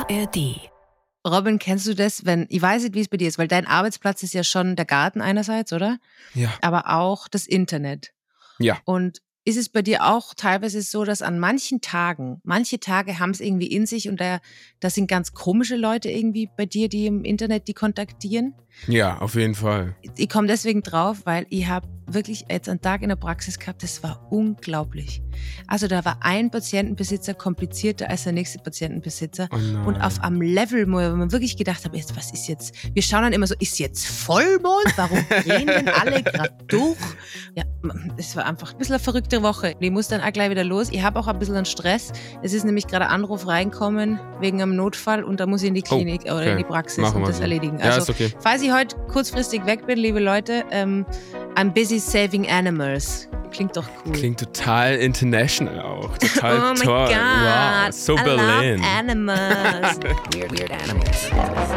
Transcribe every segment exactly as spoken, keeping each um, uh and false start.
R D. Robin, kennst du das, wenn, ich weiß nicht, wie es bei dir ist, weil dein Arbeitsplatz ist ja schon der Garten einerseits, oder? Ja. Aber auch das Internet. Ja. Und ist es bei dir auch teilweise so, dass an manchen Tagen, manche Tage haben es irgendwie in sich und da, da sind ganz komische Leute irgendwie bei dir, die im Internet die kontaktieren? Ja, auf jeden Fall. Ich komme deswegen drauf, weil ich habe wirklich jetzt einen Tag in der Praxis gehabt, das war unglaublich. Also da war ein Patientenbesitzer komplizierter als der nächste Patientenbesitzer. Oh nein. Und auf einem Level, wo man wirklich gedacht hat, jetzt, was ist jetzt? Wir schauen dann immer so, ist jetzt Vollmond? Warum drehen denn alle gerade durch? Ja, es war einfach ein bisschen eine verrückte Woche. Ich muss dann auch gleich wieder los. Ich habe auch ein bisschen einen Stress. Es ist nämlich gerade ein Anruf reinkommen wegen einem Notfall und da muss ich in die Klinik Oh, okay. oder in die Praxis Machen und wir das so. erledigen. Ja, Also, ist okay. falls ich heute kurzfristig weg bin, liebe Leute, ähm, I'm busy saving animals. Klingt doch cool. Klingt total international auch. Total oh my toll. God. Wow, so I Berlin. love animals. Weird, weird animals.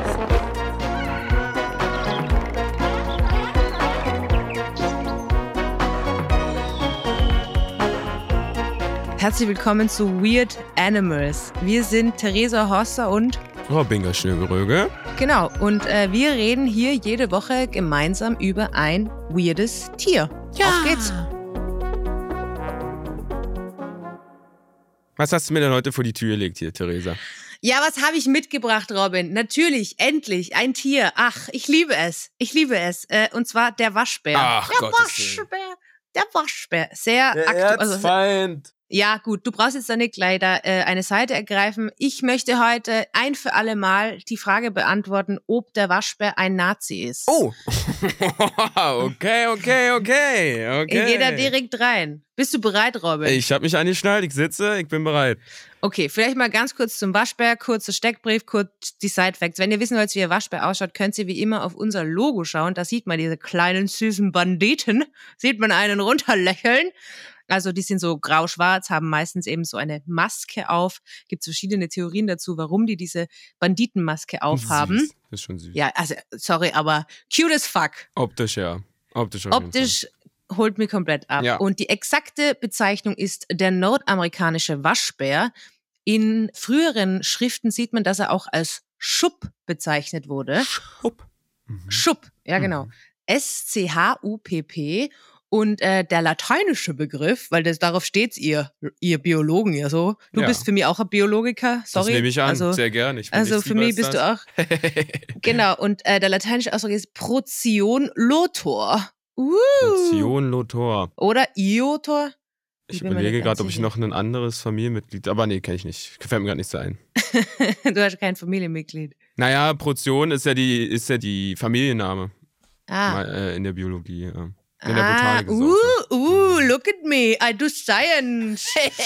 Herzlich willkommen zu Weird Animals. Wir sind Theresa Hosser und Robin Schnögeröge. genau, und äh, wir reden hier jede Woche gemeinsam über ein weirdes Tier. Ja. Auf geht's. Was hast du mir denn heute vor die Tür gelegt hier, Theresa? Ja, was habe ich mitgebracht, Robin? Natürlich, endlich, ein Tier. Ach, ich liebe es. Ich liebe es. Äh, und zwar der Waschbär. Ach, der Gottes Willen. Waschbär. Der Waschbär. Sehr Der aktuell. Also, Erzfeind. ja, gut, du brauchst jetzt da nicht gleich da, äh, eine Seite ergreifen. Ich möchte heute ein für alle Mal die Frage beantworten, ob der Waschbär ein Nazi ist. Oh. okay, okay, okay. okay. Ich gehe da direkt rein. Bist du bereit, Robin? Ich habe mich angeschnallt, ich sitze, ich bin bereit. Okay, vielleicht mal ganz kurz zum Waschbär, kurzer Steckbrief, kurz die Side-Facts. Wenn ihr wissen wollt, wie der Waschbär ausschaut, könnt ihr wie immer auf unser Logo schauen. Da sieht man diese kleinen, süßen Banditen. Sieht man einen runterlächeln. Also die sind so grau-schwarz, haben meistens eben so eine Maske auf. Gibt verschiedene Theorien dazu, warum die diese Banditenmaske aufhaben. Süß. Das ist schon süß. Ja, also sorry, aber cute as fuck. Optisch, ja. Optisch auf jeden Optisch holt mich komplett ab. Ja. Und die exakte Bezeichnung ist der nordamerikanische Waschbär. In früheren Schriften sieht man, dass er auch als Schupp bezeichnet wurde. Schupp. Mhm. Schupp, ja genau. Mhm. S C H U P P. Und äh, der lateinische Begriff, weil das darauf steht's ihr, ihr Biologen ja so. Du Ja. bist für mich auch ein Biologiker, sorry. Das nehme ich an, also, sehr gerne. Ich bin also nichts für lieber mich als bist du das. auch. Genau, und äh, der lateinische Ausdruck ist Protion lotor. Uh. Protion Lothar. Oder Iotor. Ich bin mir überlege nicht gerade, ganz ob ich sicher. noch ein anderes Familienmitglied, aber nee, kenne ich nicht. Fällt mir gerade nicht so ein. Du hast kein Familienmitglied. Naja, Protion ist ja die, ist ja die Familienname Ah. mal, äh, in der Biologie. Ja. In der ah, Botanik ist es uh, auch so. uh, look at me, I do science.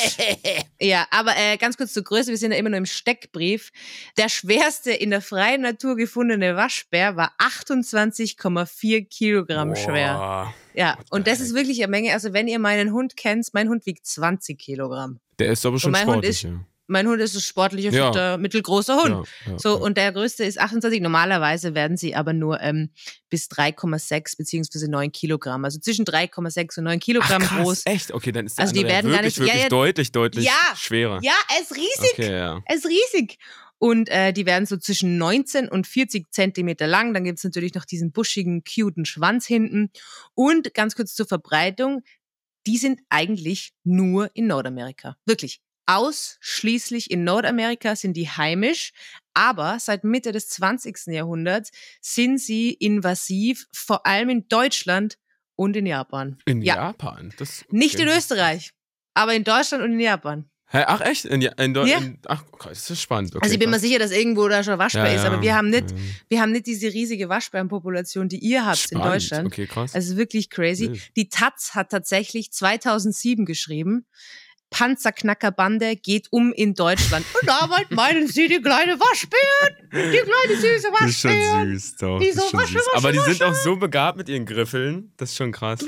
Ja, aber äh, ganz kurz zur Größe, wir sind ja immer nur im Steckbrief. Der schwerste in der freien Natur gefundene Waschbär war achtundzwanzig Komma vier Kilogramm schwer. Boah. Ja, What the und das heck? ist wirklich eine Menge. Also wenn ihr meinen Hund kennt, mein Hund wiegt zwanzig Kilogramm. Der ist aber schon mein Hund sportlich. ist- ja. Mein Hund ist ein sportlicher, Ja. fitter, mittelgroßer Hund. Ja, ja, So, ja. und der größte ist achtundzwanzig. Normalerweise werden sie aber nur ähm, bis drei Komma sechs beziehungsweise neun Kilogramm. Also zwischen drei Komma sechs und neun Kilogramm Ach, krass, groß. echt? Okay, dann ist der Also die andere werden gar wirklich, nicht- ja, wirklich ja. deutlich, deutlich Ja. schwerer. Ja, er ist riesig. Okay, ja. Er ist riesig. Und äh, die werden so zwischen neunzehn und vierzig Zentimeter lang. Dann gibt's natürlich noch diesen buschigen, cuten Schwanz hinten. Und ganz kurz zur Verbreitung. Die sind eigentlich nur in Nordamerika. Wirklich. Ausschließlich in Nordamerika sind die heimisch, aber seit Mitte des zwanzigsten Jahrhunderts sind sie invasiv, vor allem in Deutschland und in Japan. In ja, Japan? Das, nicht okay. in Österreich, aber in Deutschland und in Japan. Hä, ach echt? In, Ja- in, Deu- Ja. in, ach, okay, das ist spannend. Okay, Also ich bin mir krass. sicher, dass irgendwo da schon Waschbär Ja, ist, ja, aber wir haben nicht, ja. wir haben nicht diese riesige Waschbärenpopulation, die ihr habt Spannend. in Deutschland. Okay, krass. Also wirklich crazy. Wild. Die Taz hat tatsächlich zweitausendsieben geschrieben, Panzerknackerbande geht um in Deutschland. Und damit meinen sie die kleine Waschbären, die kleine süße das ist schon Waschbären. süß, doch. Die das ist so schon wasche, süß. wasche, Aber die sind wasche. auch so begabt mit ihren Griffeln. Das ist schon krass.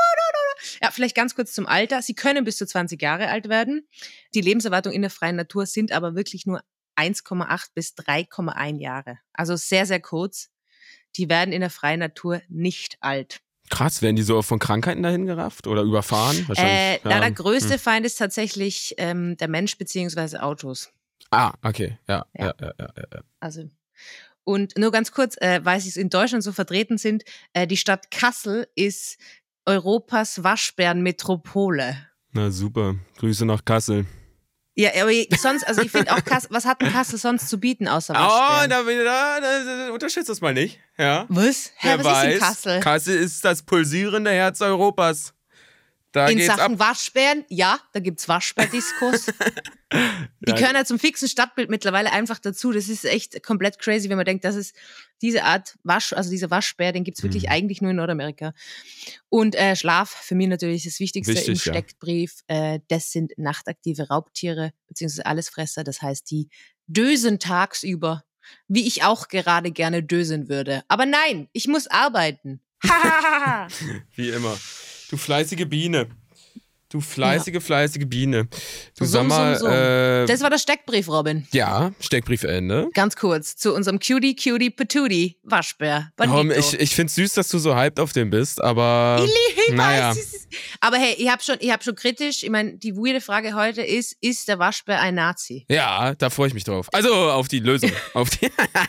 Ja, vielleicht ganz kurz zum Alter. Sie können bis zu zwanzig Jahre alt werden. Die Lebenserwartung in der freien Natur sind aber wirklich nur eins Komma acht bis drei Komma eins Jahre. Also sehr, sehr kurz. Die werden in der freien Natur nicht alt. Krass, werden die so von Krankheiten dahin gerafft oder überfahren? Äh, Wahrscheinlich. na, ja. der größte Hm. Feind ist tatsächlich ähm, der Mensch beziehungsweise Autos. Ah, okay. Ja, Ja. ja, ja, ja. ja, ja. Also, und nur ganz kurz, äh, weil sie in Deutschland so vertreten sind, äh, die Stadt Kassel ist Europas Waschbärenmetropole. Na super. Grüße nach Kassel. Ja, aber sonst, also ich finde auch, Kassel, was hat denn Kassel sonst zu bieten außer Oh, Waschbären? da, da, da, da unterschätzt das mal nicht. Ja. Was? Hä, Wer was weiß, ist in Kassel? Kassel ist das pulsierende Herz Europas. Da In geht's Sachen ab. Waschbären, ja, da gibt's Waschbärdiskos. Die Ja. gehören ja zum fixen Stadtbild mittlerweile einfach dazu. Das ist echt komplett crazy, wenn man denkt, das ist diese Art Wasch, also dieser Waschbär, den gibt's wirklich Mhm. eigentlich nur in Nordamerika. Und äh, Schlaf, für mich natürlich das Wichtigste Wichtig, im ja. Steckbrief. Äh, das sind nachtaktive Raubtiere, beziehungsweise Allesfresser. Das heißt, die dösen tagsüber, wie ich auch gerade gerne dösen würde. Aber nein, ich muss arbeiten. Hahaha. Wie immer. Du fleißige Biene. Du fleißige, fleißige Biene. Du Summ, sag mal, summ, summ. äh, Das war der Steckbrief, Robin. ja, Steckbriefende. Ganz kurz zu unserem Cutie Cutie Patootie Waschbär. Bonito. Komm, ich, ich find's süß, dass du so hyped auf den bist, aber Ich naja. weiß, es ist- aber hey, ich habe schon, ich hab schon kritisch, ich meine, die weirde Frage heute ist, ist der Waschbär ein Nazi? Ja, da freue ich mich drauf. Also auf die Lösung. auf die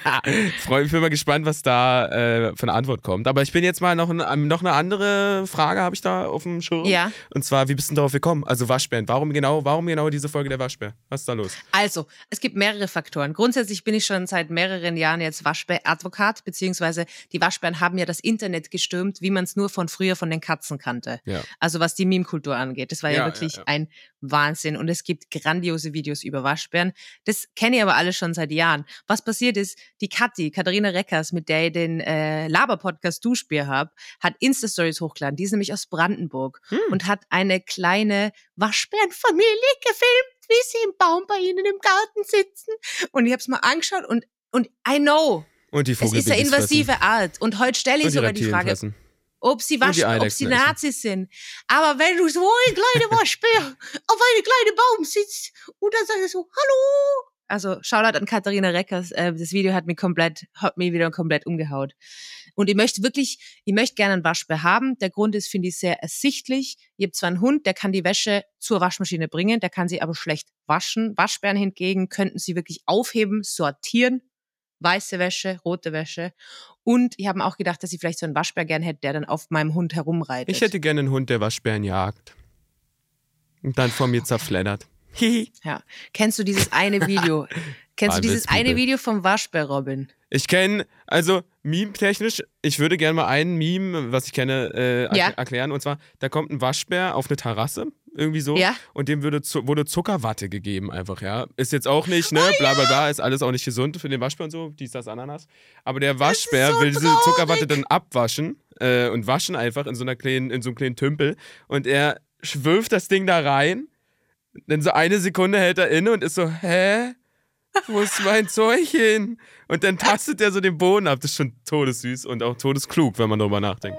freu, ich bin mal gespannt, was da äh, für eine Antwort kommt. Aber ich bin jetzt mal noch, ein, noch eine andere Frage, habe ich da auf dem Schirm. Ja. Und zwar, wie bist du denn darauf gekommen? Also Waschbären. Warum genau, warum genau diese Folge der Waschbär? Was ist da los? Also, es gibt mehrere Faktoren. Grundsätzlich bin ich schon seit mehreren Jahren jetzt Waschbär-Advokat, beziehungsweise die Waschbären haben ja das Internet gestürmt, wie man es nur von früher von den Katzen kannte. Ja. Also was die Meme-Kultur angeht. Das war ja, Ja, wirklich ja, ja. ein Wahnsinn. Und es gibt grandiose Videos über Waschbären. Das kenne ich aber alle schon seit Jahren. Was passiert ist, die Kathi, Katharina Reckers, mit der ich den äh, Laber-Podcast Duschbier habe, hat Insta-Stories hochgeladen. Die ist nämlich aus Brandenburg Hm. und hat eine kleine Waschbärenfamilie gefilmt, wie sie im Baum bei ihnen im Garten sitzen. Und ich habe es mal angeschaut und, und I know, Und die es ist eine Vogelbabys invasive fressen. Art. Und heute stelle ich Und die sogar die Reptilien Frage, fressen. ob sie Und die Wasch, ob Eidechsen sie essen. Nazis sind. Aber wenn du so ein kleiner Waschbär auf einem kleinen Baum sitzt und dann sagst du so, hallo. Also Shoutout an Katharina Reckers. Äh, das Video hat mich komplett, hat mich wieder komplett umgehaut. Und ich möchte wirklich, ich möchte gerne einen Waschbär haben. Der Grund ist, finde ich, sehr ersichtlich. Ich habe zwar einen Hund, der kann die Wäsche zur Waschmaschine bringen, der kann sie aber schlecht waschen. Waschbären hingegen könnten sie wirklich aufheben, sortieren. Weiße Wäsche, rote Wäsche. Und ich habe mir auch gedacht, dass ich vielleicht so einen Waschbär gern hätte, der dann auf meinem Hund herumreitet. Ich hätte gerne einen Hund, der Waschbären jagt. Und dann vor mir zerfleddert. Hihi. Ja. Kennst du dieses eine Video? Kennst du dieses Wahnwitz, eine People. Video vom Waschbär, Robin? Ich kenne, also meme-technisch, ich würde gerne mal ein Meme, was ich kenne, äh, erkl- Ja. erklären. Und zwar, da kommt ein Waschbär auf eine Terrasse, irgendwie so. Ja. Und dem würde zu, wurde Zuckerwatte gegeben einfach, ja. Ist jetzt auch nicht, Oh ne, bla bla bla, ist alles auch nicht gesund für den Waschbär und so, dies, das, Ananas. Aber der Waschbär so will diese traurig. Zuckerwatte dann abwaschen äh, und waschen einfach in so einer kleinen, in so einem kleinen Tümpel. Und er wirft das Ding da rein. Dann so eine Sekunde hält er inne und ist so, hä? Wo ist mein Zeug hin? Und dann tastet er so den Boden ab. Das ist schon todessüß und auch todesklug, wenn man darüber nachdenkt.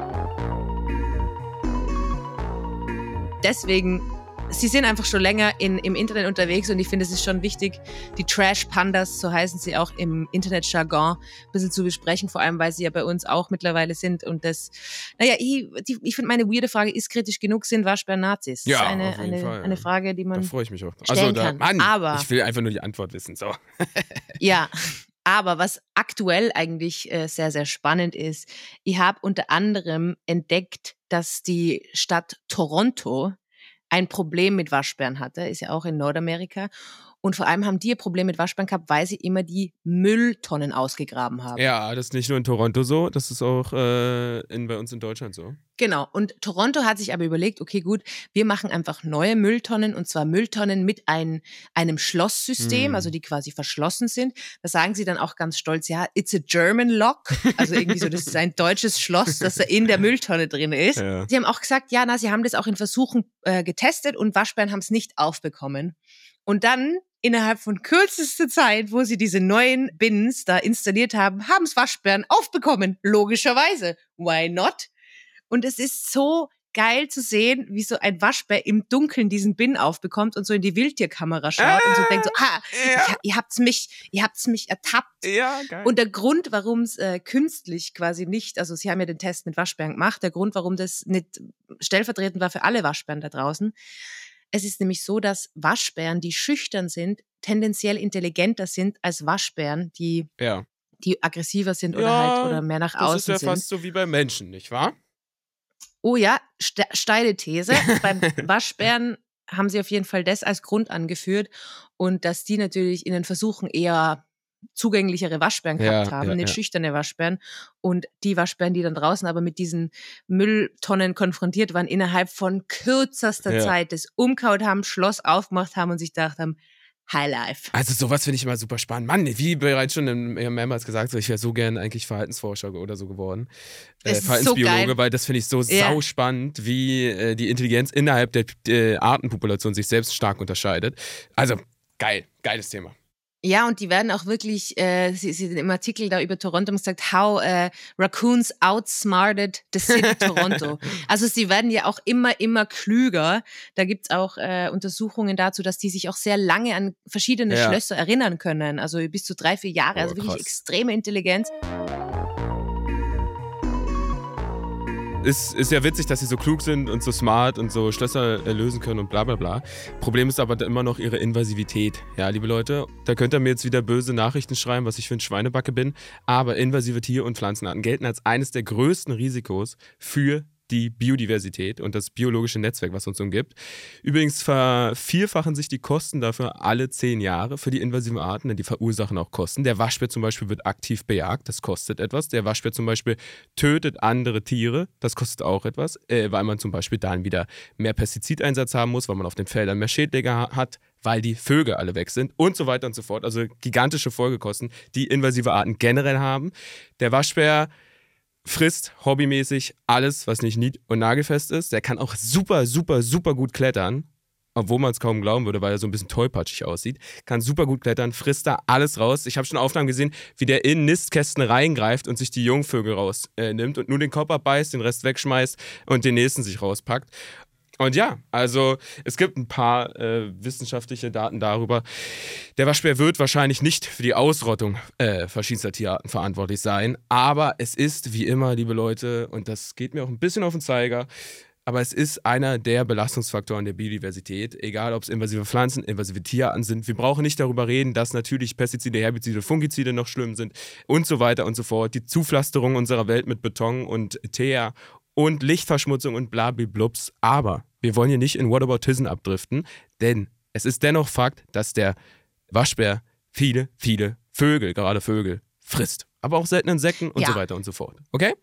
Deswegen, sie sind einfach schon länger in, im Internet unterwegs und ich finde, es ist schon wichtig, die Trash-Pandas, so heißen sie auch im Internetjargon, ein bisschen zu besprechen, vor allem, weil sie ja bei uns auch mittlerweile sind und das, naja, ich, die- ich finde, meine weirde Frage, ist kritisch genug, sind Waschbären Nazis? Das Ja, ist eine, auf jeden eine, Fall, ja. eine Frage, die Da man, freue ich mich auch. stellen Also, da, kann. Mann, Aber- ich will einfach nur die Antwort wissen. So. ja, aber was aktuell eigentlich äh, sehr, sehr spannend ist, ich habe unter anderem entdeckt, dass die Stadt Toronto ein Problem mit Waschbären hatte, ist ja auch in Nordamerika. Und vor allem haben die ein Problem mit Waschbären gehabt, weil sie immer die Mülltonnen ausgegraben haben. Ja, das ist nicht nur in Toronto so, das ist auch äh, in, bei uns in Deutschland so. Genau. Und Toronto hat sich aber überlegt, okay, gut, wir machen einfach neue Mülltonnen und zwar Mülltonnen mit ein, einem Schlosssystem, Mm. also die quasi verschlossen sind. Da sagen sie dann auch ganz stolz, ja, it's a German lock. Also irgendwie so, das ist ein deutsches Schloss, das da in der Mülltonne drin ist. Ja. Sie haben auch gesagt, ja, na, sie haben das auch in Versuchen äh, getestet und Waschbären haben es nicht aufbekommen. Und dann innerhalb von kürzester Zeit, wo sie diese neuen Bins da installiert haben, haben es Waschbären aufbekommen. Logischerweise. Why not? Und es ist so geil zu sehen, wie so ein Waschbär im Dunkeln diesen Bin aufbekommt und so in die Wildtierkamera schaut und so denkt so, ah, Ja. ich, ihr habt's mich, ihr habt's mich ertappt. Ja, geil. Und der Grund, warum es äh, künstlich quasi nicht, also sie haben ja den Test mit Waschbären gemacht, der Grund, warum das nicht stellvertretend war für alle Waschbären da draußen, es ist nämlich so, dass Waschbären, die schüchtern sind, tendenziell intelligenter sind als Waschbären, die, Ja. die aggressiver sind oder Ja, halt oder mehr nach Das außen ist ja sind. fast so wie bei Menschen, nicht wahr? Oh ja, ste steile These. Beim Waschbären haben sie auf jeden Fall das als Grund angeführt und dass die natürlich in den Versuchen eher zugänglichere Waschbären gehabt Ja, haben, ja, nicht ja. schüchterne Waschbären. Und die Waschbären, die dann draußen aber mit diesen Mülltonnen konfrontiert waren, innerhalb von kürzester Ja. Zeit das umgehauen haben, Schloss aufgemacht haben und sich gedacht haben, Highlife. Also sowas finde ich immer super spannend. Mann, wie bereits schon im- ja, mehrmals gesagt, so, ich wäre so gern eigentlich Verhaltensforscher oder so geworden. Das Äh, ist so Verhaltensbiologe, geil. weil das finde ich so Ja. sauspannend, wie äh, die Intelligenz innerhalb der, der Artenpopulation sich selbst stark unterscheidet. Also geil, geiles Thema. Ja, und die werden auch wirklich, äh, sie, sie im Artikel da über Toronto haben gesagt, how äh, Raccoons outsmarted the city Toronto. Also sie werden ja auch immer, immer klüger. Da gibt's auch äh, Untersuchungen dazu, dass die sich auch sehr lange an verschiedene Ja. Schlösser erinnern können. Also bis zu drei, vier Jahre. Oh, Also wirklich krass. extreme Intelligenz. Ist, ist ja witzig, dass sie so klug sind und so smart und so Schlösser äh, lösen können und bla bla bla. Problem ist aber immer noch ihre Invasivität. Ja, liebe Leute, da könnt ihr mir jetzt wieder böse Nachrichten schreiben, was ich für ein Schweinebacke bin. Aber invasive Tier- und Pflanzenarten gelten als eines der größten Risikos für die Biodiversität und das biologische Netzwerk, was uns umgibt. Übrigens vervierfachen sich die Kosten dafür alle zehn Jahre für die invasiven Arten, denn die verursachen auch Kosten. Der Waschbär zum Beispiel wird aktiv bejagt, das kostet etwas. Der Waschbär zum Beispiel tötet andere Tiere, das kostet auch etwas, äh, weil man zum Beispiel dann wieder mehr Pestizideinsatz haben muss, weil man auf den Feldern mehr Schädlinge ha- hat, weil die Vögel alle weg sind und so weiter und so fort. Also gigantische Folgekosten, die invasive Arten generell haben. Der Waschbär frisst hobbymäßig alles, was nicht nied- und nagelfest ist. Der kann auch super, super, super gut klettern, obwohl man es kaum glauben würde, weil er so ein bisschen tollpatschig aussieht. Kann super gut klettern, frisst da alles raus. Ich habe schon Aufnahmen gesehen, wie der in Nistkästen reingreift und sich die Jungvögel rausnimmt äh, nimmt und nur den Kopf abbeißt, den Rest wegschmeißt und den nächsten sich rauspackt. Und ja, also es gibt ein paar äh, wissenschaftliche Daten darüber. Der Waschbär wird wahrscheinlich nicht für die Ausrottung äh, verschiedenster Tierarten verantwortlich sein, aber es ist wie immer, liebe Leute, und das geht mir auch ein bisschen auf den Zeiger, aber es ist einer der Belastungsfaktoren der Biodiversität, egal ob es invasive Pflanzen, invasive Tierarten sind. Wir brauchen nicht darüber reden, dass natürlich Pestizide, Herbizide, Fungizide noch schlimm sind und so weiter und so fort. Die Zupflasterung unserer Welt mit Beton und Teer und Lichtverschmutzung und blablablups. Aber wir wollen hier nicht in Whataboutism abdriften, denn es ist dennoch Fakt, dass der Waschbär viele, viele Vögel, gerade Vögel, frisst. Aber auch seltene Insekten und Ja. so weiter und so fort. Okay?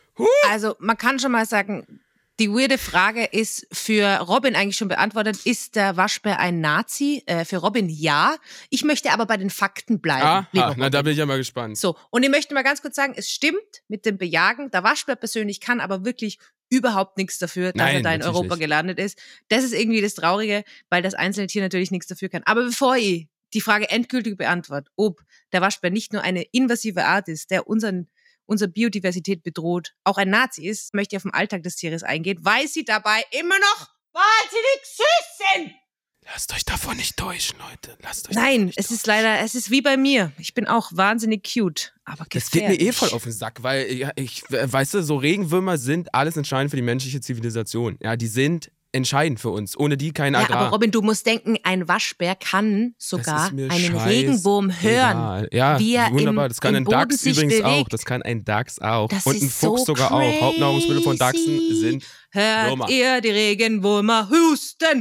Also man kann schon mal sagen, die weirde Frage ist für Robin eigentlich schon beantwortet. Ist der Waschbär ein Nazi? Äh, für Robin ja. Ich möchte aber bei den Fakten bleiben. lieber Aha, na da Robin. bin ich ja mal gespannt. So, und ich möchte mal ganz kurz sagen, es stimmt mit dem Bejagen. Der Waschbär persönlich kann aber wirklich überhaupt nichts dafür, dass Nein, er da in natürlich Europa nicht. gelandet ist. Das ist irgendwie das Traurige, weil das einzelne Tier natürlich nichts dafür kann. Aber bevor ich die Frage endgültig beantworte, ob der Waschbär nicht nur eine invasive Art ist, der unseren, unsere Biodiversität bedroht, auch ein Nazi ist, möchte ich auf den Alltag des Tieres eingehen, weil sie dabei immer noch wahnsinnig süß sind. Lasst euch davon nicht täuschen, Leute. Lasst euch davon Nein, nicht es täuschen. ist leider, es ist wie bei mir. Ich bin auch wahnsinnig cute, aber Das geht mir eh gefährlich. voll auf den Sack, weil, ja, ich, weißt du, so Regenwürmer sind alles entscheidend für die menschliche Zivilisation. Ja, die sind entscheidend für uns. Ohne die kein Ja, Agrar. aber Robin, du musst denken, ein Waschbär kann Das sogar ist mir einen scheiß Regenwurm hören. egal. Ja, wie er wunderbar. im- Das kann im ein Boden Dachs sich übrigens auch. bewegt. Das kann ein Dachs auch. Das Und ein ist Fuchs so sogar auch. Hauptnahrungsmittel von Dachsen crazy. sind Hört Würmer. ihr die Regenwürmer husten?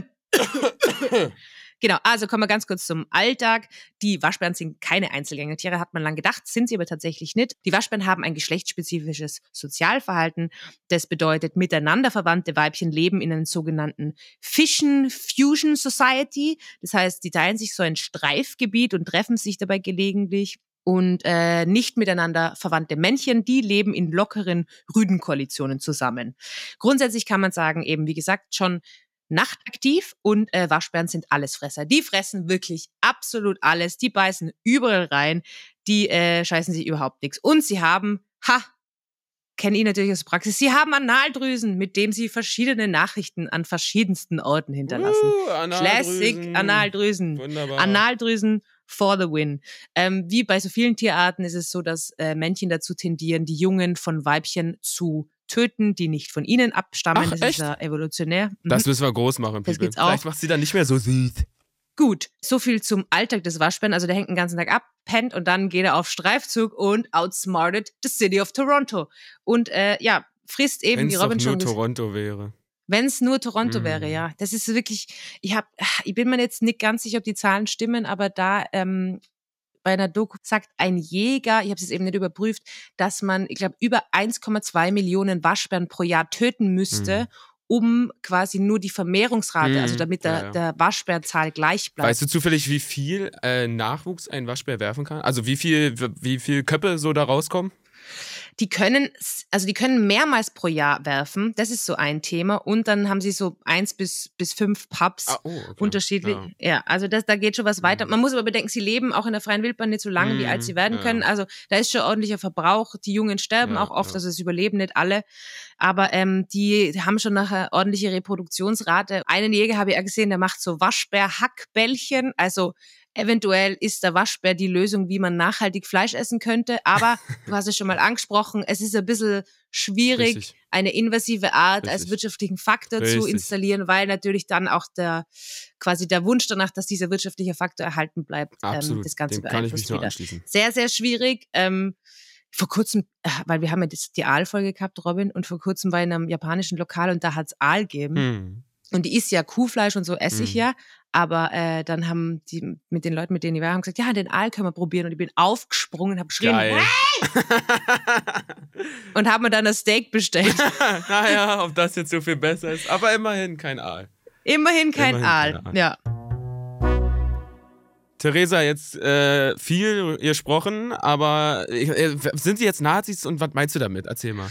Genau, also kommen wir ganz kurz zum Alltag. Die Waschbären sind keine Einzelgängertiere, hat man lang gedacht, sind sie aber tatsächlich nicht. Die Waschbären haben ein geschlechtsspezifisches Sozialverhalten. Das bedeutet, miteinander verwandte Weibchen leben in einer sogenannten Fission Fusion Society. Das heißt, die teilen sich so ein Streifgebiet und treffen sich dabei gelegentlich. Und äh, nicht miteinander verwandte Männchen, die leben in lockeren Rüdenkoalitionen zusammen. Grundsätzlich kann man sagen, eben wie gesagt, schon nachtaktiv und äh, Waschbären sind Allesfresser. Die fressen wirklich absolut alles. Die beißen überall rein. Die äh, scheißen sich überhaupt nichts. Und sie haben, ha, kenne ich natürlich aus der Praxis, sie haben Analdrüsen, mit dem sie verschiedene Nachrichten an verschiedensten Orten hinterlassen. Uh, Analdrüsen. Classic Analdrüsen. Wunderbar. Analdrüsen for the win. Ähm, wie bei so vielen Tierarten ist es so, dass äh, Männchen dazu tendieren, die Jungen von Weibchen zu töten, die nicht von ihnen abstammen. Ach, das echt? ist ja evolutionär. Mhm. Das müssen wir groß machen, Das People. gibt's auch. Vielleicht macht sie dann nicht mehr so süß. Gut, so viel zum Alltag des Waschbären. Also der hängt den ganzen Tag ab, pennt und dann geht er auf Streifzug und outsmarted the city of Toronto. Und äh, ja, frisst eben, Wenn's wie Robin doch schon nur gesagt Toronto wäre. Wenn es nur Toronto Mm. wäre, ja. Das ist wirklich, ich hab, ich bin mir jetzt nicht ganz sicher, ob die Zahlen stimmen, aber da ähm, bei einer Doku sagt ein Jäger, ich habe es jetzt eben nicht überprüft, dass man, ich glaube, über eins Komma zwei Millionen Waschbären pro Jahr töten müsste, Mm. um quasi nur die Vermehrungsrate, Mm. also damit der, Ja, ja. der Waschbärenzahl gleich bleibt. Weißt du zufällig, wie viel äh, Nachwuchs ein Waschbär werfen kann? Also wie viel, wie viel Köpfe so da rauskommen? Die können, also die können mehrmals pro Jahr werfen. Das ist so ein Thema. Und dann haben sie so eins bis, bis fünf Pups. Ah, oh, okay. Unterschiedlich. Ja. Ja, also das, da geht schon was weiter. Man muss aber bedenken, sie leben auch in der freien Wildbahn nicht so lange, Mhm, wie alt sie werden ja. können. Also da ist schon ordentlicher Verbrauch. Die Jungen sterben Ja, auch oft, ja. also es überleben nicht alle. Aber ähm, die haben schon nachher ordentliche Reproduktionsrate. Einen Jäger habe ich auch gesehen, der macht so Waschbär-Hackbällchen. Also eventuell ist der Waschbär die Lösung, wie man nachhaltig Fleisch essen könnte. Aber du hast es schon mal angesprochen, es ist ein bisschen schwierig, Richtig. eine invasive Art als Richtig. wirtschaftlichen Faktor zu Richtig. installieren, weil natürlich dann auch der quasi der Wunsch danach, dass dieser wirtschaftliche Faktor erhalten bleibt, ähm, Absolut. das Ganze Dem kann ich beeinflusst mich nur wieder. anschließen. Sehr, sehr schwierig. Ähm, vor kurzem, äh, weil wir haben ja das, die Aalfolge gehabt, Robin, und vor kurzem war ich in einem japanischen Lokal und da hat's Aal gegeben. Hm. Und die isst ja Kuhfleisch und so esse ich Mhm. ja. Aber äh, dann haben die mit den Leuten, mit denen ich war, haben gesagt, ja, den Aal können wir probieren. Und ich bin aufgesprungen und habe geschrien, Geil. und habe mir dann das Steak bestellt. Naja, ob das jetzt so viel besser ist. Aber immerhin kein Aal. Immerhin kein Immerhin Aal. kein Aal. Ja. Theresa, jetzt äh, viel gesprochen, aber äh, sind sie jetzt Nazis und was meinst du damit? Erzähl mal.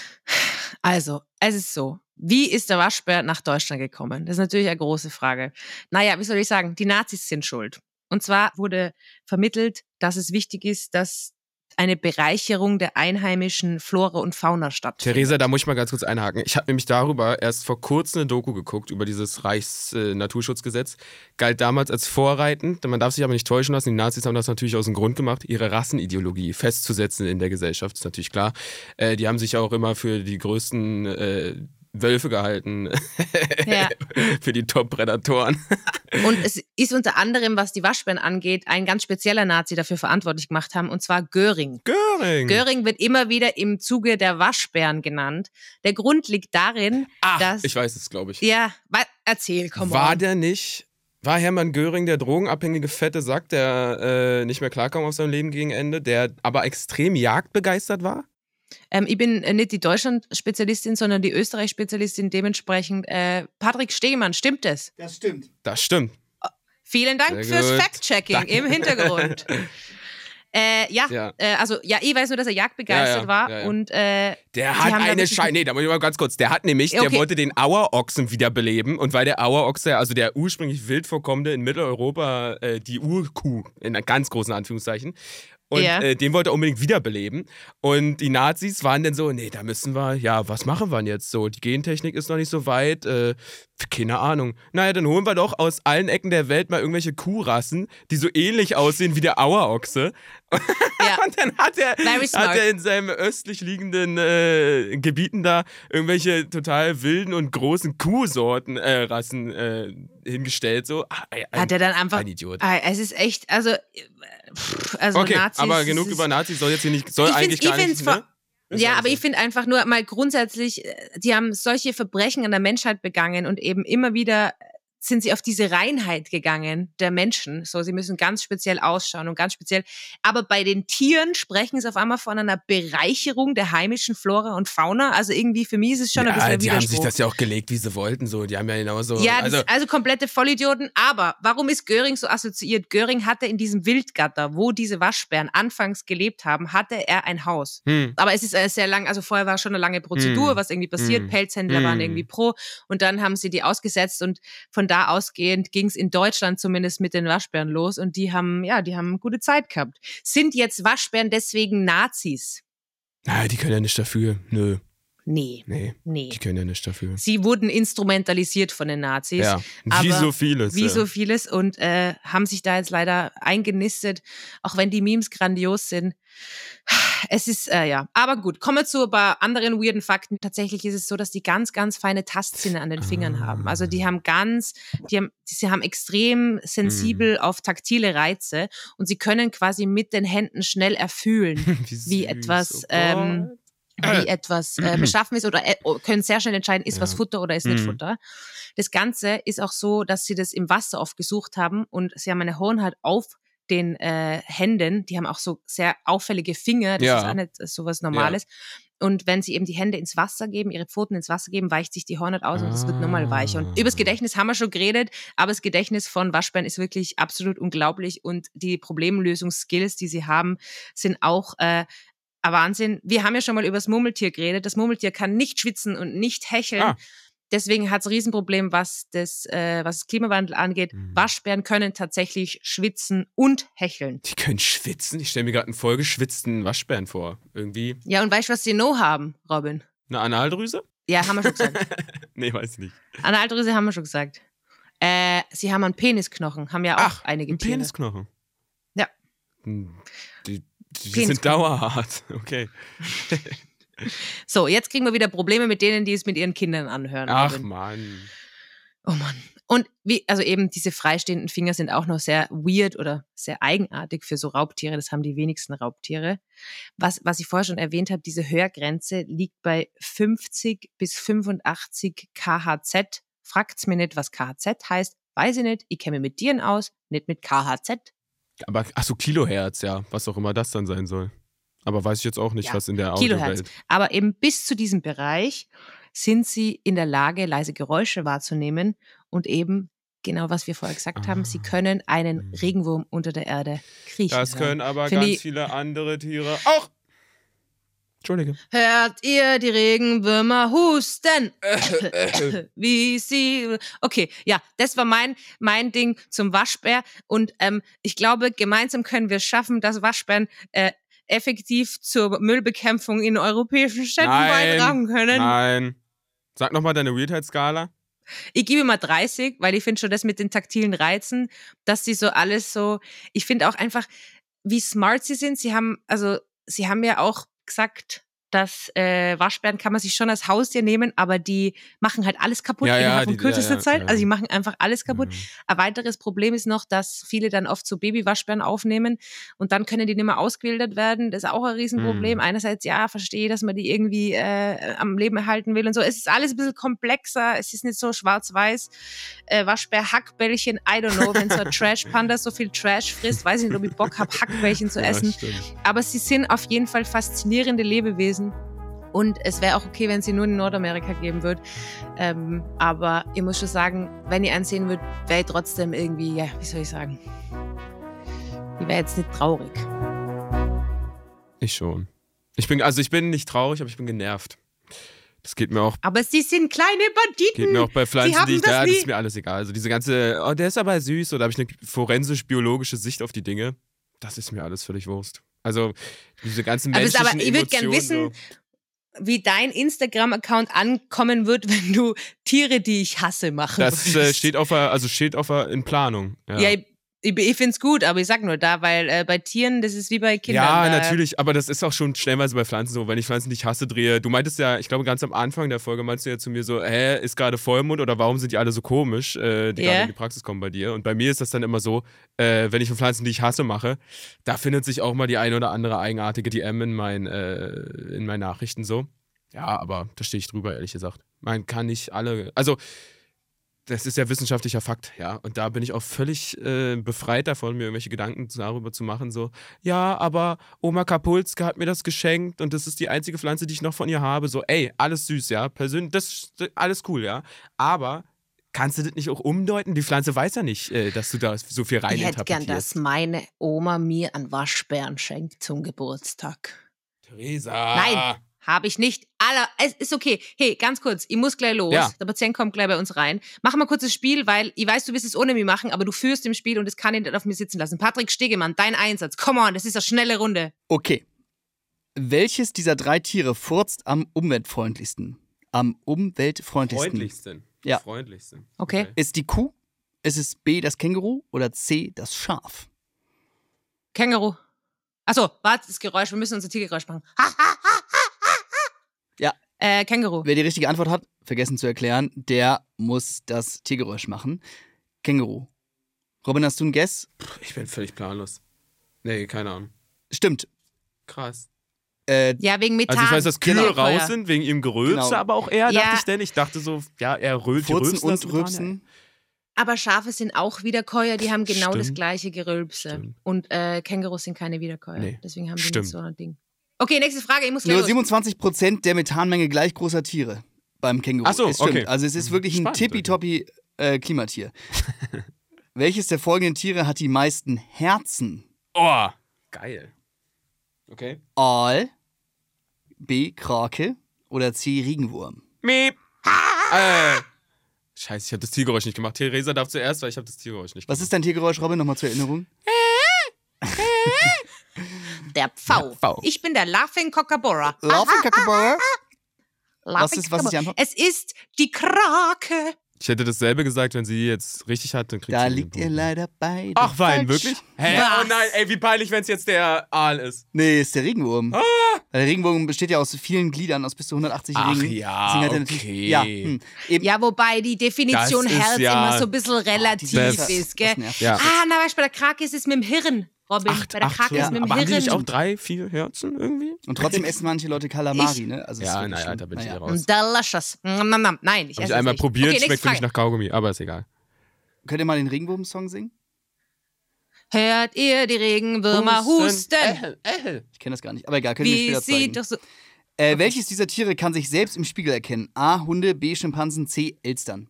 Also, es ist so. Wie ist der Waschbär nach Deutschland gekommen? Das ist natürlich eine große Frage. Naja, wie soll ich sagen? Die Nazis sind schuld. Und zwar wurde vermittelt, dass es wichtig ist, dass eine Bereicherung der einheimischen Flora und Fauna stattfindet. Theresa, da muss ich mal ganz kurz einhaken. Ich habe nämlich darüber erst vor kurzem eine Doku geguckt, über dieses Reichs-Naturschutzgesetz. Äh, Galt damals als vorreitend. Man darf sich aber nicht täuschen lassen. Die Nazis haben das natürlich aus dem Grund gemacht, ihre Rassenideologie festzusetzen in der Gesellschaft, ist natürlich klar. Äh, die haben sich auch immer für die größten äh, Wölfe gehalten. Ja. Für die Top-Prädatoren. Und es ist unter anderem, was die Waschbären angeht, ein ganz spezieller Nazi dafür verantwortlich gemacht haben, und zwar Göring. Göring. Göring wird immer wieder im Zuge der Waschbären genannt. Der Grund liegt darin, Ach, dass... ich weiß es, glaube ich. Ja, wa- erzähl, komm War on. der nicht... War Hermann Göring der drogenabhängige fette Sack, der äh, nicht mehr klarkam auf sein Leben gegen Ende, der aber extrem jagdbegeistert war? Ähm, ich bin äh, nicht die Deutschland-Spezialistin, sondern die Österreich-Spezialistin. Dementsprechend, äh, Patrick Stegemann, stimmt es? Das stimmt. Das stimmt. Vielen Dank Sehr fürs gut. Fact-Checking Danke. im Hintergrund. Äh, ja, Ja. Äh, also ja, ich weiß nur, dass er jagdbegeistert Ja, ja, war ja, ja. und äh, Der Die hat haben da eine wirklich- Scheiße. Nee, da muss ich mal ganz kurz. Der hat nämlich, Ja, der okay. wollte den Auerochsen wiederbeleben. Und weil der Auerochse, also der ursprünglich wild vorkommende in Mitteleuropa, äh, die Urkuh, in ganz großen Anführungszeichen, und Ja. äh, den wollte er unbedingt wiederbeleben. Und die Nazis waren dann so, nee, da müssen wir, ja, was machen wir denn jetzt so? Die Gentechnik ist noch nicht so weit, äh, keine Ahnung. Naja, dann holen wir doch aus allen Ecken der Welt mal irgendwelche Kuhrassen, die so ähnlich aussehen wie der Auerochse. ja, Und dann hat er, Very smart. hat er in seinen östlich liegenden äh, Gebieten da irgendwelche total wilden und großen Kuhsorten, äh, Rassen äh, hingestellt. So. Ah, ein, hat er dann einfach. ein Idiot. Ah, es ist echt, also, äh, pff, also Okay, Nazis. aber es genug ist, über Nazis soll jetzt hier nicht, soll Ich eigentlich find's- gar ich nicht. find's Ne? Ist Ja, also- aber ich finde einfach nur mal grundsätzlich, äh, die haben solche Verbrechen an der Menschheit begangen und eben immer wieder sind sie auf diese Reinheit gegangen der Menschen. So, sie müssen ganz speziell ausschauen und ganz speziell. Aber bei den Tieren sprechen sie auf einmal von einer Bereicherung der heimischen Flora und Fauna. Also irgendwie für mich ist es schon ein bisschen ja, ein die haben sich Widerspruch. das ja auch gelegt, wie sie wollten. So. Die haben ja genauso. Ja, also, das, also komplette Vollidioten. Aber warum ist Göring so assoziiert? Göring hatte in diesem Wildgatter, wo diese Waschbären anfangs gelebt haben, hatte er ein Haus. hm. Aber es ist äh, sehr lang, also vorher war schon eine lange Prozedur, Hm. was irgendwie passiert. Hm. Pelzhändler Hm. waren irgendwie pro und dann haben sie die ausgesetzt und von da ausgehend ging es in Deutschland zumindest mit den Waschbären los und die haben, ja, die haben gute Zeit gehabt. Sind jetzt Waschbären deswegen Nazis? Na, die können ja nicht dafür. Nö. Nee. Nee, Nee. die können ja nicht dafür. Sie wurden instrumentalisiert von den Nazis. Ja, wie aber so vieles. Wie ja. so vieles und äh, haben sich da jetzt leider eingenistet, auch wenn die Memes grandios sind. Es ist, äh, ja. Aber gut, kommen wir zu ein paar anderen weirden Fakten. Tatsächlich ist es so, dass die ganz, ganz feine Tastzähne an den Fingern Ah. haben. Also die haben ganz, die haben, sie haben extrem sensibel Mhm. auf taktile Reize und sie können quasi mit den Händen schnell erfühlen, wie, süß, wie etwas, oh ähm, wie etwas äh, beschaffen ist oder äh, können sehr schnell entscheiden, ist Ja. was Futter oder ist nicht Mhm. Futter. Das Ganze ist auch so, dass sie das im Wasser oft gesucht haben und sie haben eine Hornhaut auf den äh, Händen, die haben auch so sehr auffällige Finger, das Ja. ist auch nicht so was Normales. Und wenn sie eben die Hände ins Wasser geben, ihre Pfoten ins Wasser geben, weicht sich die Hornhaut aus und es wird nochmal weicher. Und Ah. über das Gedächtnis haben wir schon geredet, aber das Gedächtnis von Waschbären ist wirklich absolut unglaublich und die Problemlösungsskills, die sie haben, sind auch äh, ein Wahnsinn. Wir haben ja schon mal über das Murmeltier geredet. Das Murmeltier kann nicht schwitzen und nicht hecheln. Ah. Deswegen hat es ein Riesenproblem, was das, äh, was das Klimawandel angeht. Mhm. Waschbären können tatsächlich schwitzen und hecheln. Die können schwitzen. Ich stelle mir gerade einen vollgeschwitzten Waschbären vor. Irgendwie Ja, und weißt du, was sie noch haben, Robin? eine Analdrüse? Ja, haben wir schon gesagt. Nee, weiß ich nicht. Analdrüse haben wir schon gesagt. Äh, sie haben einen Penisknochen, haben ja auch Ach, einige ein Tiere. Penisknochen. Ja. Hm, Die, die Penisknochen. sind dauerhart. Okay. So, jetzt kriegen wir wieder Probleme mit denen, die es mit ihren Kindern anhören. Ach, Robin. Mann. Oh Mann. Und wie, also eben diese freistehenden Finger sind auch noch sehr weird oder sehr eigenartig für so Raubtiere. Das haben die wenigsten Raubtiere. Was, was ich vorher schon erwähnt habe, diese Höhergrenze liegt bei fünfzig bis fünfundachtzig Kilohertz. Fragt's mir nicht, was Kilohertz heißt. Weiß ich nicht. Ich kenne mich mit Tieren aus, nicht mit Kilohertz. Aber, ach so, Kilohertz, ja. Was auch immer das dann sein soll. Aber weiß ich jetzt auch nicht, Ja, was in der Kilohertz. Audiowelt. Aber eben bis zu diesem Bereich sind sie in der Lage, leise Geräusche wahrzunehmen und eben genau, was wir vorher gesagt haben, sie Ah. können einen Mhm. Regenwurm unter der Erde kriechen Das hören. können aber Find ganz ich- viele andere Tiere auch. Entschuldige. Hört ihr die Regenwürmer husten? Wie sie. Okay, ja, das war mein, mein Ding zum Waschbär. Und ähm, ich glaube, gemeinsam können wir es schaffen, dass Waschbären äh, effektiv zur Müllbekämpfung in europäischen Städten beitragen können. Nein. Sag nochmal deine Weirdheitsskala. Ich gebe mal dreißig, weil ich finde schon das mit den taktilen Reizen, dass sie so alles so, ich finde auch einfach, wie smart sie sind. Sie haben, also, sie haben ja auch gesagt, dass äh, Waschbären kann man sich schon als Haustier nehmen, aber die machen halt alles kaputt Ja, ja, innerhalb von die- kürzester ja, ja, Zeit. ja. Also die machen einfach alles kaputt. Mhm. Ein weiteres Problem ist noch, dass viele dann oft so Babywaschbären aufnehmen und dann können die nicht mehr ausgewildert werden. Das ist auch ein Riesenproblem. Mhm. Einerseits, ja, verstehe, dass man die irgendwie äh, am Leben erhalten will und so. Es ist alles ein bisschen komplexer. Es ist nicht so schwarz-weiß. Äh, Waschbär, Hackbällchen, I don't know. Wenn so ein Trash-Panda so viel Trash frisst, weiß ich nicht, ob ich Bock habe, Hackbällchen zu Ja, essen. stimmt. Aber sie sind auf jeden Fall faszinierende Lebewesen. Und es wäre auch okay, wenn sie nur in Nordamerika geben würde. Ähm, aber ich muss schon sagen, wenn ich einen sehen würde, wäre ich trotzdem irgendwie, ja, wie soll ich sagen, ich wäre jetzt nicht traurig. Ich schon. Ich bin, also ich bin nicht traurig, aber ich bin genervt. Das geht mir auch, Aber sie sind kleine Banditen. geht mir auch bei Pflanzen, haben die ich das da, das nie- ist mir alles egal. Also diese ganze, oh, der ist aber süß, oder habe ich eine forensisch-biologische Sicht auf die Dinge. Das ist mir alles völlig Wurst. Also diese ganzen Aber es- menschlichen aber ich würd gern Emotionen, wissen, wie dein Instagram-Account ankommen wird, wenn du Tiere, die ich hasse, machen das äh, würdest. steht auf der, also steht auf der, in Planung. Ja, Ja, ich, ich, ich finde es gut, aber ich sag nur da, weil äh, bei Tieren, das ist wie bei Kindern. Ja, da, natürlich, aber das ist auch schon stellenweise bei Pflanzen so, wenn ich Pflanzen nicht hasse, drehe. Du meintest ja, ich glaube ganz am Anfang der Folge meinst du ja zu mir so, hä, ist gerade Vollmond oder warum sind die alle so komisch, äh, die Ja. gerade in die Praxis kommen bei dir? Und bei mir ist das dann immer so, äh, wenn ich von Pflanzen, die ich hasse, mache, da findet sich auch mal die eine oder andere eigenartige D M in, mein, äh, in meinen Nachrichten so. Ja, aber da stehe ich drüber, ehrlich gesagt. Man kann nicht alle, also das ist ja wissenschaftlicher Fakt, ja. Und da bin ich auch völlig äh, befreit davon, mir irgendwelche Gedanken darüber zu machen, so, ja, aber Oma Kapulska hat mir das geschenkt und das ist die einzige Pflanze, die ich noch von ihr habe. So, ey, alles süß, ja. Persönlich, das ist alles cool, ja. Aber kannst du das nicht auch umdeuten? Die Pflanze weiß ja nicht, äh, dass du da so viel ich hätte gern, reininterpretierst. dass meine Oma mir einen Waschbären schenkt zum Geburtstag. Theresa. Nein. Habe ich nicht. Aller, es ist okay. Hey, ganz kurz, ich muss gleich los. Ja. Der Patient kommt gleich bei uns rein. Mach mal kurz das Spiel, weil ich weiß, du wirst es ohne mich machen, aber du führst im Spiel und das kann ich nicht auf mir sitzen lassen. Patrick Stegemann, dein Einsatz. Come on, das ist eine schnelle Runde. Okay. Welches dieser drei Tiere furzt am umweltfreundlichsten? Am umweltfreundlichsten. Freundlichsten. Ja. Freundlichsten. Okay. Ist die Kuh, ist es B, das Känguru oder C, das Schaf? Känguru. Achso, warte, das Geräusch, wir müssen unser Tiergeräusch machen. Ja. Äh, Känguru. Wer die richtige Antwort hat, vergessen zu erklären, der muss das Tiergeräusch machen. Känguru. Robin, hast du einen Guess? Ich bin völlig planlos. Nee, keine Ahnung. Stimmt. Krass. Äh, Ja, wegen Methan. Also ich weiß, dass Kühe Genau. raus sind wegen ihrem Gerülpse, Genau. aber auch er, Ja. dachte ich denn. Ich dachte so, ja, er rülpt, Furzen rülpsen das und Methan, Rülpsen. Aber Schafe sind auch Wiederkäuer, die haben genau das Stimmt. gleiche Gerülpse. Stimmt. Und äh, Kängurus sind keine Wiederkäuer. Nee. Deswegen haben die Stimmt. nicht so ein Ding. Okay, nächste Frage. Ich muss gleich Nur los. siebenundzwanzig Prozent der Methanmenge gleich großer Tiere beim Känguru. Ach so, es stimmt. okay. Also es ist wirklich ein Spannend, tippitoppi äh, Klimatier. Welches der folgenden Tiere hat die meisten Herzen? Oh, geil. Okay. Aal, B, Krake oder C, Regenwurm? Miep. Äh. Scheiße, ich habe das Tiergeräusch nicht gemacht. Theresa darf zuerst, weil ich habe das Tiergeräusch nicht Was gemacht. ist dein Tiergeräusch, Robin? Nochmal zur Erinnerung. Der Pfau. Der Pfau. Ich bin der Laughing Kookaburra. Laughing Kookaburra. Laughing ist- was ist die Antwort? Es ist die Krake. Ich hätte dasselbe gesagt, wenn sie jetzt richtig hat, dann kriegt Da sie den liegt ihr Punkt. leider beide Ach, Wein, falsch. wirklich? Hä? Was? Oh nein, ey, wie peinlich, wenn es jetzt der Aal ist. Nee, ist der Regenwurm. Ah. Weil der Regenwurm besteht ja aus vielen Gliedern, aus bis zu hundertachtzig Ach Ringen. ja, Deswegen hat er natürlich- okay. Ja, hm, eben. Ja, wobei die Definition Das ist Herz ja- immer so ein bisschen relativ Das- ist, gell? das nervt. Ja. Ah, na, weißt du, bei der Krake ist es mit dem Hirn, Robin. Acht, bei der acht, Krake ja. ist es mit dem Aber haben die nicht auch Hirn. drei, vier Herzen irgendwie? Und trotzdem essen manche Leute Kalamari, Ich- ne? Also es ist Ja, wirklich naja, schon- da bin ich naja. eh raus. Delicious. Nom, nom, nom. Nein, ich Hab esse ich einmal es nicht. probiert, okay, schmeckt nächste für mich Frage. nach Kaugummi, aber ist egal. Könnt ihr mal den Regenwurm-Song singen? Hört ihr die Regenwürmer husten? Äh, äh. Ich kenne das gar nicht, aber egal, könnt ihr mir Wie später sie zeigen. doch so... Äh, welches dieser Tiere kann sich selbst im Spiegel erkennen? A, Hunde, B, Schimpansen, C, Elstern.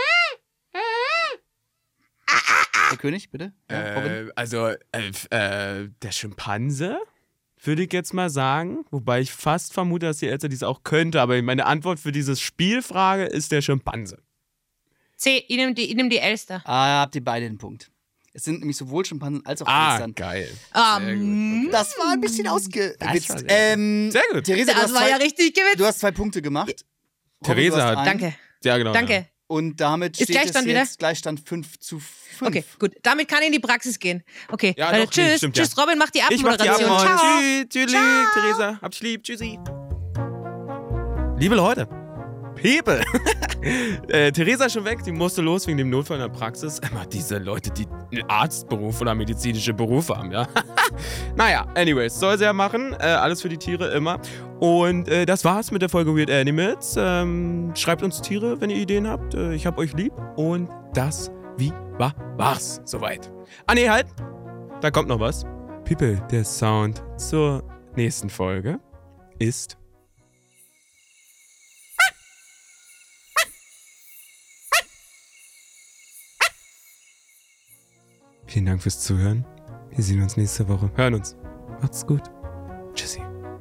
Der König, bitte? Ja, Robin? Äh, also, äh, äh, der Schimpanse, würde ich jetzt mal sagen. Wobei ich fast vermute, dass die Elster dies auch könnte. Aber meine Antwort für diese Spielfrage ist der Schimpanse. C, ich nehme die, ich nehm die Elster. Ah, habt ihr beide den Punkt. Es sind nämlich sowohl Schimpansen als auch Ah, Elstern. geil. Ah, Sehr gut, mm, okay. Das war ein bisschen ausgewitzt. Das war sehr gut. Ähm, Sehr gut. Theresa, du Das hast, war zwei, ja richtig gewitzt. du hast zwei Punkte gemacht. Theresa Robin, du hast hat- einen. Danke, Ja, genau. danke. Ja. Und damit Ist steht Gleichstand es wieder? jetzt Gleichstand fünf zu fünf. Okay, gut. Damit kann ich in die Praxis gehen. Okay, Ja, Leute, doch, nee, tschüss. stimmt, tschüss, ja. Robin, mach die Ich mach die Abmoderation. Abmord. Ciao. Tschüss, tschüssi, Theresa. Hab dich lieb. Tschüssi. Liebe Leute. People. äh, Theresa ist schon weg, die musste los wegen dem Notfall in der Praxis. Immer diese Leute, die einen Arztberuf oder medizinische Berufe haben, ja. Naja, anyways, soll sie ja machen. Äh, alles für die Tiere immer. Und äh, das war's mit der Folge Weird Animals. Ähm, schreibt uns Tiere, wenn ihr Ideen habt. Äh, ich hab euch lieb. Und das, wie, war, war's. Soweit. Ah, nee, halt. Da kommt noch was. People, der Sound zur nächsten Folge ist... Vielen Dank fürs Zuhören. Wir sehen uns nächste Woche. Hören uns. Macht's gut. Tschüssi.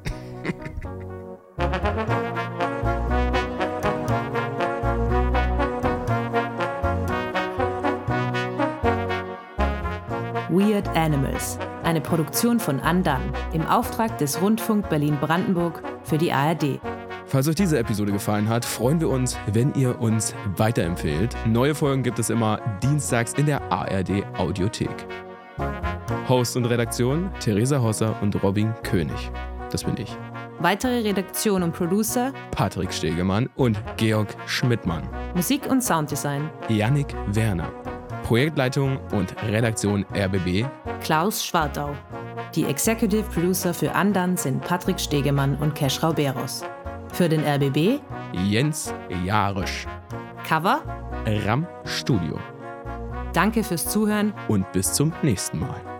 Weird Animals, eine Produktion von Undone im Auftrag des Rundfunk Berlin-Brandenburg für die A R D. Falls euch diese Episode gefallen hat, freuen wir uns, wenn ihr uns weiterempfehlt. Neue Folgen gibt es immer dienstags in der A R D Audiothek. Host und Redaktion Theresa Hosser und Robin König. Das bin ich. Weitere Redaktion und Producer, Patrick Stegemann und Georg Schmidtmann. Musik und Sounddesign, Yannick Werner. Projektleitung und Redaktion R B B. Klaus Schwartau. Die Executive Producer für Undone sind Patrick Stegemann und Kesh Rauberos. Für den R B B Jens Jarisch. Cover. Ram Studio. Danke fürs Zuhören. Und bis zum nächsten Mal.